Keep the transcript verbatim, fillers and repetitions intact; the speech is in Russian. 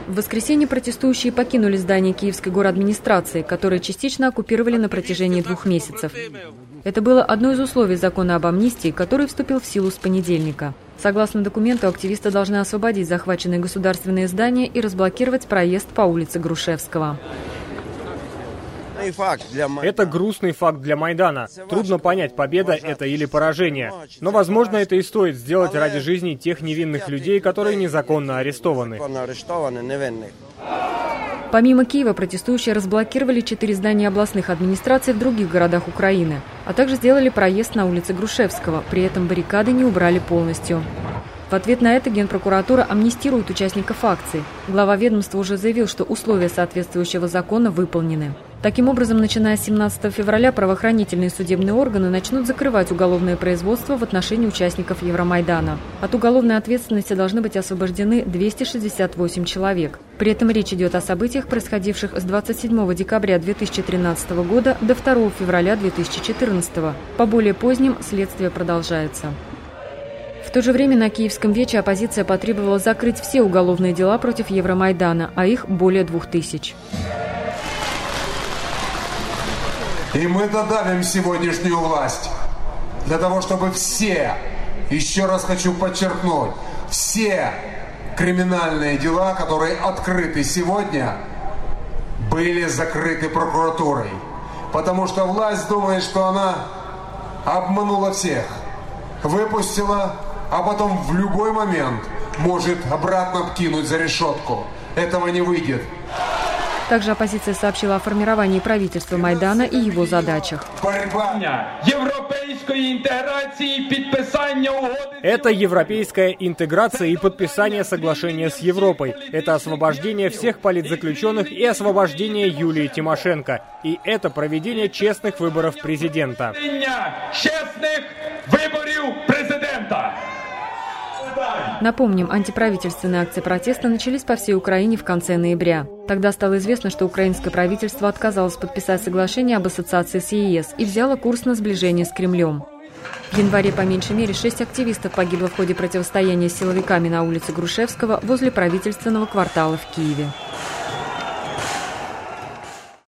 В воскресенье протестующие покинули здание Киевской городадминистрации, которое частично оккупировали на протяжении двух месяцев. Это было одно из условий закона об амнистии, который вступил в силу с понедельника. Согласно документу, активисты должны освободить захваченные государственные здания и разблокировать проезд по улице Грушевского. Это грустный факт для Майдана. Трудно понять, победа это или поражение. Но, возможно, это и стоит сделать ради жизни тех невинных людей, которые незаконно арестованы. Помимо Киева, протестующие разблокировали четыре здания областных администраций в других городах Украины, а также сделали проезд на улице Грушевского, при этом баррикады не убрали полностью. В ответ на это Генпрокуратура амнистирует участников акций. Глава ведомства уже заявил, что условия соответствующего закона выполнены. Таким образом, начиная с семнадцатого февраля правоохранительные судебные органы начнут закрывать уголовное производство в отношении участников Евромайдана. От уголовной ответственности должны быть освобождены двести шестьдесят восемь человек. При этом речь идет о событиях, происходивших с двадцать седьмого декабря две тысячи тринадцатого года до второго февраля две тысячи четырнадцатого. По более поздним следствие продолжается. В то же время на Киевском вече оппозиция потребовала закрыть все уголовные дела против Евромайдана, а их более двух тысяч. И мы додавим сегодняшнюю власть для того, чтобы все, еще раз хочу подчеркнуть, все криминальные дела, которые открыты сегодня, были закрыты прокуратурой. Потому что власть думает, что она обманула всех, выпустила, а потом в любой момент может обратно кинуть за решетку. Этого не выйдет. Также оппозиция сообщила о формировании правительства Майдана и его задачах. Это европейская интеграция и подписание соглашения с Европой. Это освобождение всех политзаключенных и освобождение Юлии Тимошенко. И это проведение честных выборов президента. Честных выборов президента. Напомним, антиправительственные акции протеста начались по всей Украине в конце ноября. Тогда стало известно, что украинское правительство отказалось подписать соглашение об ассоциации с ЕС и взяло курс на сближение с Кремлем. В январе по меньшей мере шесть активистов погибло в ходе противостояния с силовиками на улице Грушевского возле правительственного квартала в Киеве.